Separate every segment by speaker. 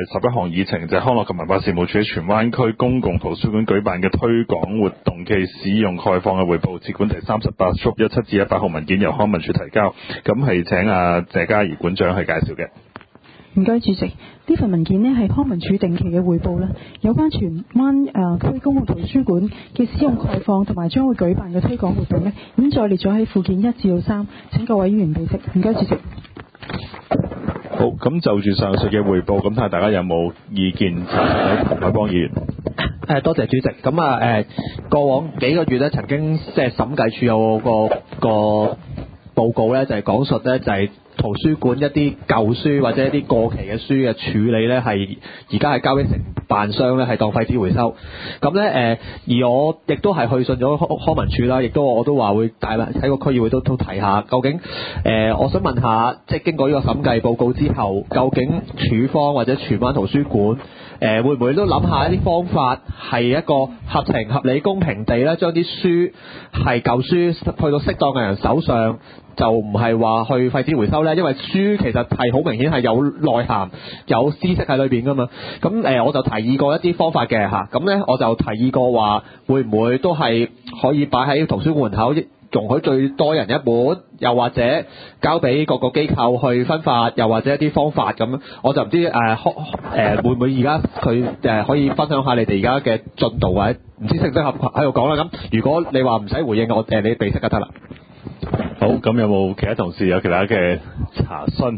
Speaker 1: 11項議程，就係康樂及文化事務署喺荃灣區公共圖書館舉辦嘅推廣活動暨使用概況嘅彙報，接管第38束17至18號文件由康文署提交。咁係請謝嘉怡館長去介紹嘅。
Speaker 2: 唔該，主席。呢份文件呢係康文署定期嘅彙報啦，有關荃灣區公共圖書館嘅使用概況同埋將會舉辦嘅推廣活動呢，已經再列咗喺附件1至3，請各位議員備悉。唔該，主席。
Speaker 1: 好，咁就住上述嘅彙報，咁睇下大家有冇意見？陳海邦議員。
Speaker 3: 多謝主席。咁過往幾個月咧，曾經即係審計署有個報告咧，就係講述咧就係圖書館一啲舊書或者一啲過期嘅書嘅處理咧，係而家係交俾承辦商咧，係當廢紙回收。咁咧而我亦都係去信咗康文署啦，亦都我都話會帶啦喺個區議會都提下，究竟我想問下，即係經過呢個審計報告之後，究竟署方或者荃灣圖書館會唔會都諗下一啲方法，係一個合情合理公平地咧，將啲書係舊書去到適當嘅人手上，就唔係話去廢紙回收呢？因為書其實係好明顯係有內涵、有知識喺裏邊噶嘛。咁我就提議過一啲方法嘅嚇。咁呢我就提議過話，會唔會都係可以擺喺圖書館門口，容許最多人一本，又或者交俾各個機構去分發，又或者一啲方法咁。我就唔知會唔會而家佢可以分享下你哋而家嘅進度，或者唔知適唔適合喺度講啦。咁如果你話唔使回應，我你備悉就得啦。
Speaker 1: 好，咁有冇其他同事有其他嘅查詢？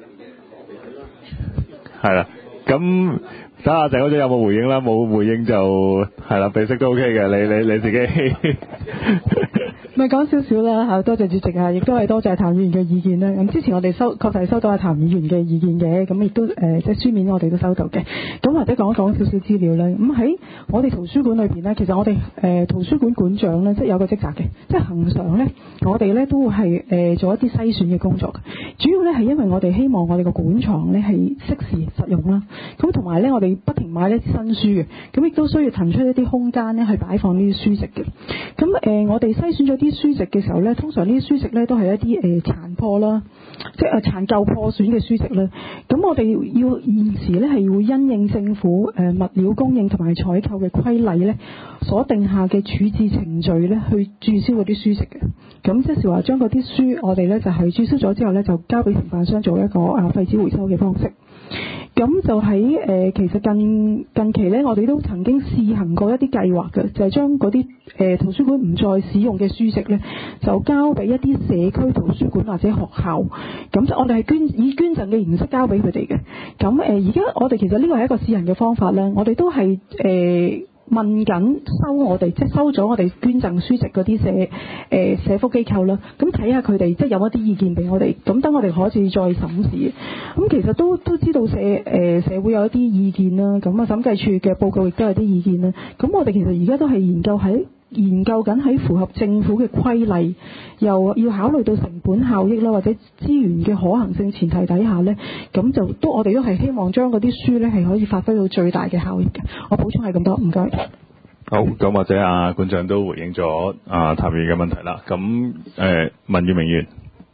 Speaker 1: 係啦，咁睇下鄭嗰陣有冇回應啦，冇回應就係啦，備悉都 OK 嘅，你自己。
Speaker 2: 咪講少少啦嚇，多謝主席啊，亦都係多謝譚議員嘅意見啦。咁之前我哋確實係收到阿譚議員嘅意見嘅，咁亦都即係書面我哋都收到嘅。咁或者講一講少少資料啦。咁喺我哋圖書館裏邊呢，其實我哋圖書館館長呢，即係有個職責嘅，即係恆常呢，我哋呢都會係做一啲篩選嘅工作。主要呢係因為我哋希望我哋個館藏呢係適時實用啦。咁同埋呢，我哋不停買一啲新書嘅，咁亦都需要騰出一啲空間呢去擺放呢啲書籍嘅。咁我哋篩選咗啲書籍嘅時候呢，通常呢啲書籍呢都係一啲殘破啦，即係殘舊破損嘅書籍啦。咁我哋要現時呢係會因應政府物料供應同埋採購嘅規例呢所定下嘅處置程序呢去註銷嗰啲書籍嘅。咁即係話將嗰啲書我哋呢就係註銷咗之後呢，就交俾承辦商做一個廢紙回收嘅方式。咁就喺其實近期呢，我哋都曾經試行過一啲計劃嘅，就係將嗰啲圖書館唔再使用嘅書籍呢，就交俾一啲社區圖書館或者學校。咁就我哋係以捐贈嘅形式交俾佢哋嘅。咁而家我哋其實呢個係一個試行嘅方法呢，我哋都係問緊收咗我哋捐贈書籍嗰啲社福機構啦，咁睇下佢哋即係有一啲意見俾我哋，咁等我哋可以再審視。咁其實都知道社會有一啲意見啦，咁審計署嘅報告亦都有啲意見啦。咁我哋其實而家都係研究緊喺符合政府嘅規例，又要考慮到成本效益啦，或者資源嘅可行性前提底下呢，咁就我哋都係希望將嗰啲書呢係可以發揮到最大嘅效益嘅。我補充係咁多，唔該。
Speaker 1: 好，咁或者館長都回應咗譚議員嘅問題啦。咁文裕明議員。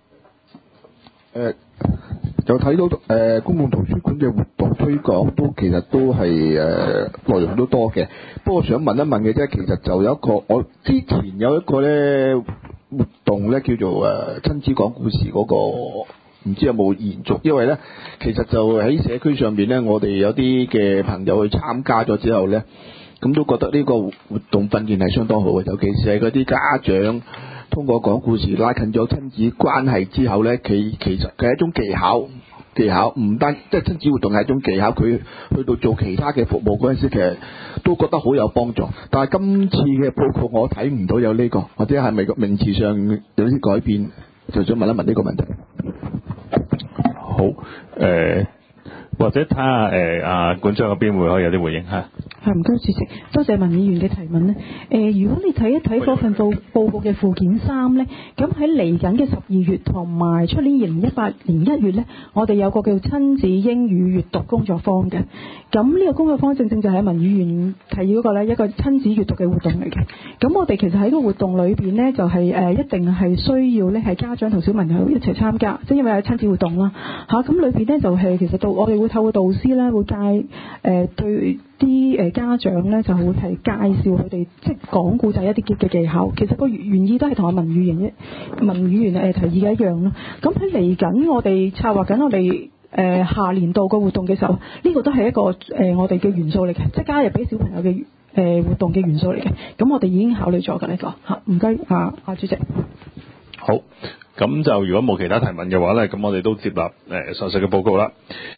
Speaker 4: 就睇到公共圖書館嘅活動推廣其實都係內容都多嘅。不過想問一問嘅啫，其實就有一個我之前有一個咧活動咧叫做親子講故事嗰個，唔知有冇延續？因為咧其實就喺社區上邊咧，我哋有啲嘅朋友去參加咗之後咧，咁都覺得呢個活動訓練係相當好嘅，尤其是係嗰啲家長通過講故事拉近咗親子關係之後咧，其實佢係一種技巧，唔單即係親子活動係一種技巧，佢去到做其他嘅服務嗰陣時，其實都覺得好有幫助。但係今次嘅報告我睇唔到有呢個，或者係咪個名詞上有啲改變？就想問一問呢個問題。
Speaker 1: 好，或者睇下館長嗰邊會可以有啲回應嚇。
Speaker 2: 係唔該主席，多謝文議員嘅提問咧。如果你睇一睇嗰份報告嘅附件3咧，咁喺嚟緊嘅12月同埋出年2018年1月咧，我哋有個叫親子英語閱讀工作坊嘅。咁呢個工作坊正正就係文議員提議嗰個咧，一個親子閱讀嘅活動嚟嘅。咁我哋其實喺個活動裏邊咧，就係一定係需要咧係家長同小朋友一齊參加，即係因為有親子活動啦嚇。咁裏邊咧就係其實我哋會透過導師咧會對啲家長咧就會係介紹佢哋即係講故仔一啲嘅技巧。其實個原意都係同阿文議員提議嘅一樣咯。咁喺嚟緊我哋策劃緊我哋下年度個活動嘅時候，呢個都係一個我哋嘅元素嚟嘅，即係加入俾小朋友嘅活動嘅元素嚟嘅。咁我哋已經考慮咗㗎呢個嚇，唔該主席。
Speaker 1: 好，咁就如果冇其他提問嘅話咧，咁我哋都接納上述嘅報告啦。